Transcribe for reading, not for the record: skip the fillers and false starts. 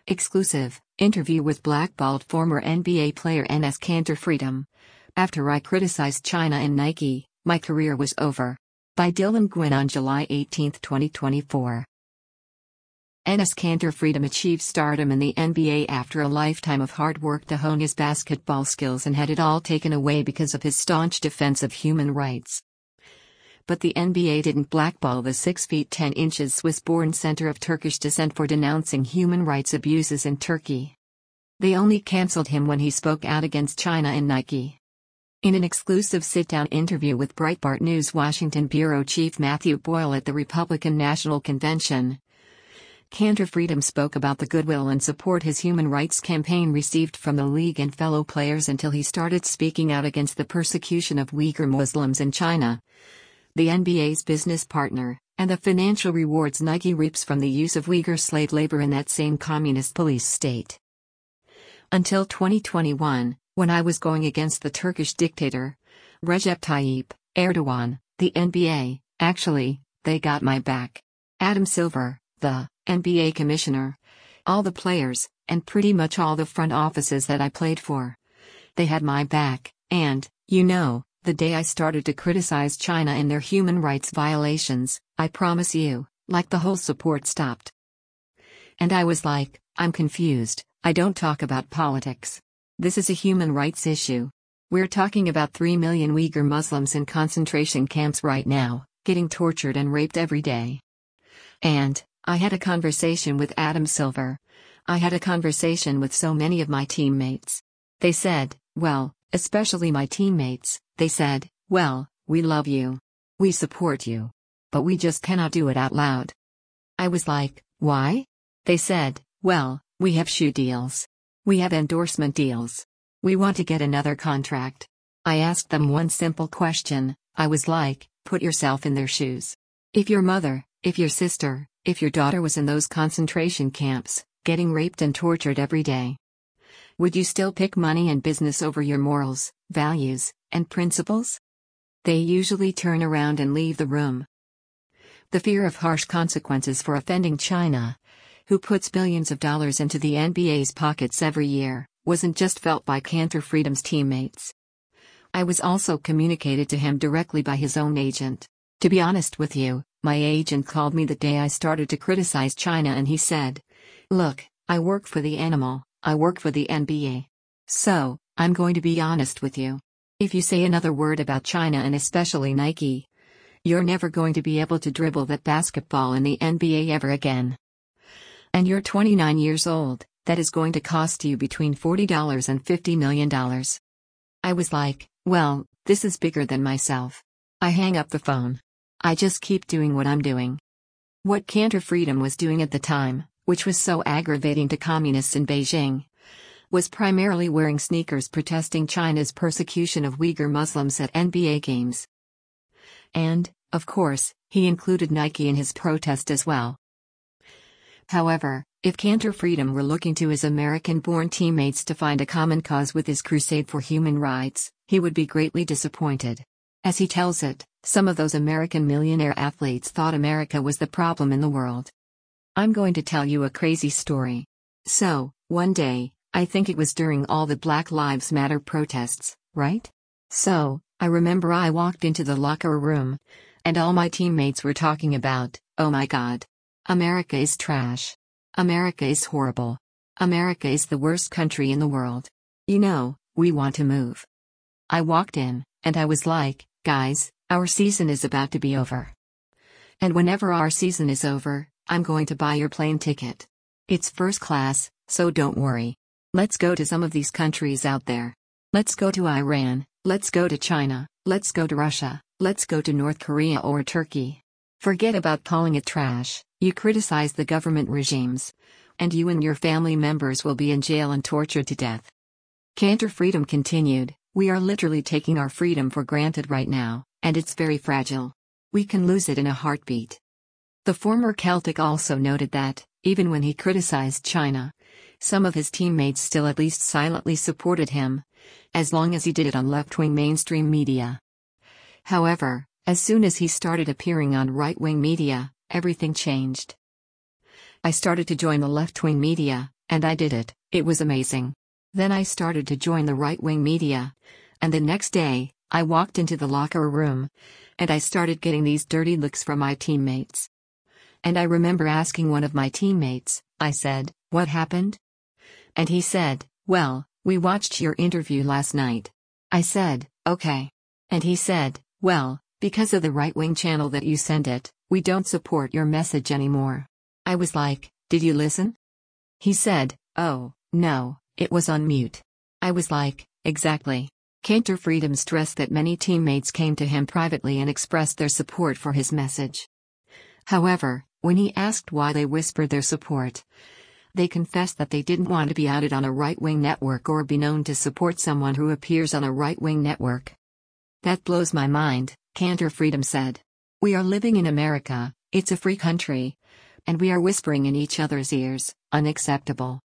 Exclusive interview with blackballed former NBA player Enes Kanter Freedom. After I criticized China and Nike, my career was over. By Dylan Gwynn on July 18, 2024. Enes Kanter Freedom achieved stardom in the NBA after a lifetime of hard work to hone his basketball skills and had it all taken away because of his staunch defense of human rights. But the NBA didn't blackball the 6 feet 10 inches Swiss-born center of Turkish descent for denouncing human rights abuses in Turkey. They only cancelled him when he spoke out against China and Nike. In an exclusive sit-down interview with Breitbart News Washington bureau chief Matthew Boyle at the Republican National Convention, Kanter Freedom spoke about the goodwill and support his human rights campaign received from the league and fellow players until he started speaking out against the persecution of Uyghur Muslims in China, the NBA's business partner, and the financial rewards Nike reaps from the use of Uyghur slave labor in that same communist police state. Until 2021, when I was going against the Turkish dictator, Recep Tayyip Erdogan, the NBA, actually, they got my back. Adam Silver, the NBA commissioner, all the players, and pretty much all the front offices that I played for. They had my back, and, the day I started to criticize China and their human rights violations, I promise you, the whole support stopped. And I was like, I'm confused, I don't talk about politics. This is a human rights issue. We're talking about 3 million Uyghur Muslims in concentration camps right now, getting tortured and raped every day. And, I had a conversation with Adam Silver. I had a conversation with so many of my teammates. They said, well, especially my teammates, they said, well, we love you. We support you. But we just cannot do it out loud. I was like, why? They said, well, we have shoe deals. We have endorsement deals. We want to get another contract. I asked them one simple question. I was like, put yourself in their shoes. If your mother, if your sister, if your daughter was in those concentration camps, getting raped and tortured every day, would you still pick money and business over your morals, values, and principles? They usually turn around and leave the room. The fear of harsh consequences for offending China, who puts billions of dollars into the NBA's pockets every year, wasn't just felt by Kanter Freedom's teammates. I was also communicated to him directly by his own agent. To be honest with you, my agent called me the day I started to criticize China and he said, look, I work for the animal, I work for the NBA. So, I'm going to be honest with you. If you say another word about China and especially Nike, you're never going to be able to dribble that basketball in the NBA ever again. And you're 29 years old, that is going to cost you between $40 and $50 million. I was like, well, this is bigger than myself. I hang up the phone. I just keep doing what I'm doing. What Kanter Freedom was doing at the time, which was so aggravating to communists in Beijing, was primarily wearing sneakers protesting China's persecution of Uyghur Muslims at NBA games. And, of course, he included Nike in his protest as well. However, if Kanter Freedom were looking to his American-born teammates to find a common cause with his crusade for human rights, he would be greatly disappointed. As he tells it, some of those American millionaire athletes thought America was the problem in the world. I'm going to tell you a crazy story. So, one day, I think it was during all the Black Lives Matter protests, right? So, I remember I walked into the locker room, and all my teammates were talking about, oh my God. America is trash. America is horrible. America is the worst country in the world. We want to move. I walked in, and I was like, guys, our season is about to be over. And whenever our season is over, I'm going to buy your plane ticket. It's first class, so don't worry. Let's go to some of these countries out there. Let's go to Iran, let's go to China, let's go to Russia, let's go to North Korea or Turkey. Forget about calling it trash, you criticize the government regimes, and you and your family members will be in jail and tortured to death. Kanter Freedom continued, we are literally taking our freedom for granted right now, and it's very fragile. We can lose it in a heartbeat. The former Celtic also noted that, even when he criticized China, some of his teammates still at least silently supported him, as long as he did it on left-wing mainstream media. However, as soon as he started appearing on right-wing media, everything changed. I started to join the left-wing media, And I did it. It was amazing. Then I started to join the right-wing media. And the next day, I walked into the locker room. And I started getting these dirty looks from my teammates. And I remember asking one of my teammates, I said, "What happened?" And he said, "Well, we watched your interview last night." I said, "Okay." And he said, "Well, because of the right-wing channel that you sent it, we don't support your message anymore." I was like, "Did you listen?" He said, "Oh, no, it was on mute." I was like, "Exactly." Cantor Freedom stressed that many teammates came to him privately and expressed their support for his message. However, when he asked why they whispered their support, they confessed that they didn't want to be outed on a right-wing network or be known to support someone who appears on a right-wing network. "That blows my mind," Cantor Freedom said. "We are living in America, it's a free country. And we are whispering in each other's ears, unacceptable."